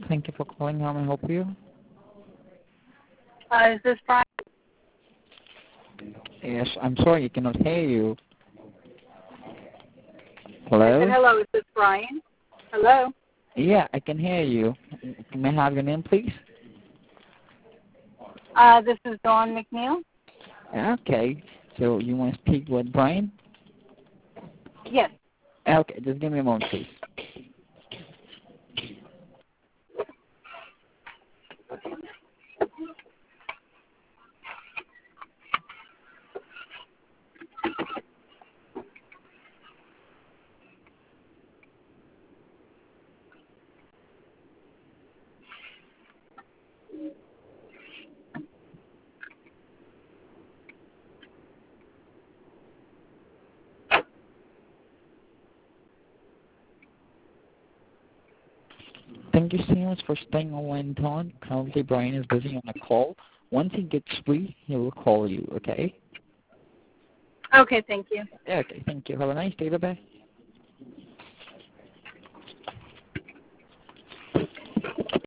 Thank you for calling. How may I help you? Is this Brian? Yes, I'm sorry, I cannot hear you. I said Hello? hello. Is this Brian? Hello? Yeah, I can hear you. May I have your name, please? This is Dawn McNeil. Okay, so you want to speak with Brian? Yes. Okay, just give me a moment, please. Thank you so much for staying online, Dawn. Currently, Brian is busy on a call. Once he gets free, he will call you, okay? Okay, thank you. Okay, thank you. Have a nice day. Bye-bye.